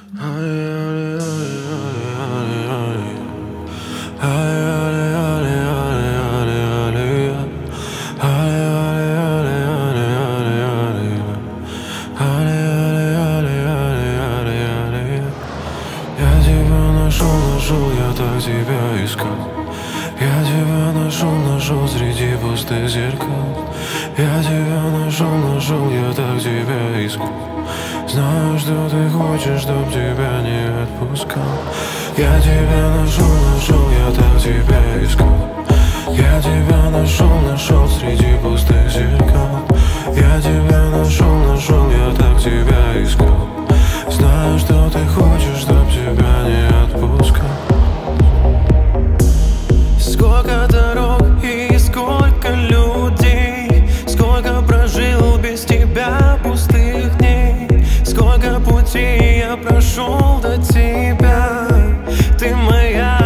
Я так тебя искал. Я тебя нашел среди пустых зеркал. Я тебя нашел, я так тебя искал. Знаю, что ты хочешь, чтоб тебя не отпускал. Я тебя нашел, я так тебя искал. Я тебя нашел среди пустых зеркал. Я тебя нашел, я так тебя искал. Знаю, что ты хочешь, чтоб тебя не отпускал. Сколько дорог и сколько людей, сколько прожил без тебя пустых дней, сколько путей я прошел до тебя, ты моя.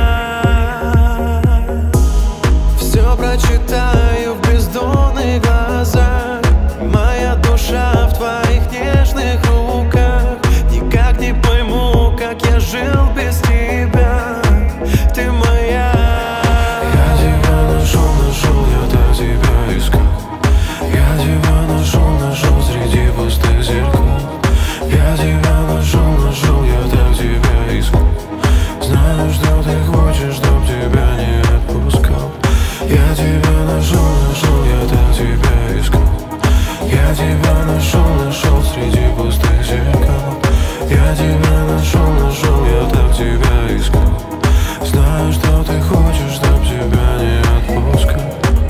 Все прочитаю в бездонных глазах, моя душа в твоих нежных руках. Никак не пойму, как я жил без тебя, ты моя. Я так тебя искал. Я тебя нашел среди пустых зеркал. Я тебя нашел, я так тебя искал. Знаю, что ты хочешь, чтоб тебя не отпускал. Я тебя нашел, я так тебя искал. Я тебя нашел среди пустых зеркал. Я тебя нашел, я так тебя искал. Знаю, что ты хочешь, чтоб тебя не отпускал.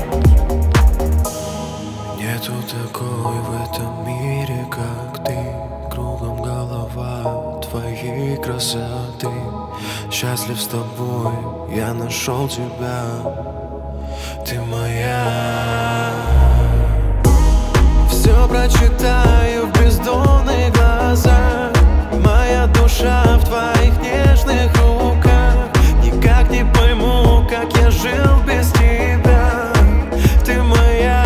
Нету такой в этом мире, как ты. Кругом голова твоей красоты. Счастлив с тобой, я нашел тебя, ты моя. Все прочитаю в бездонных глазах, моя душа в твоих нежных руках. Никак не пойму, как я жил без тебя, ты моя.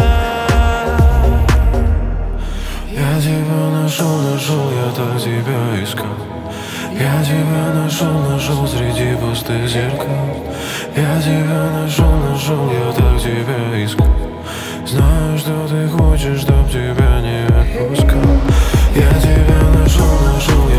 Я тебя нашел, я так тебя искал. Я тебя нашел среди пустых зеркал. Я тебя нашел, я так тебя искал. Знаю, что ты хочешь, чтоб тебя не отпускал. Я тебя нашел,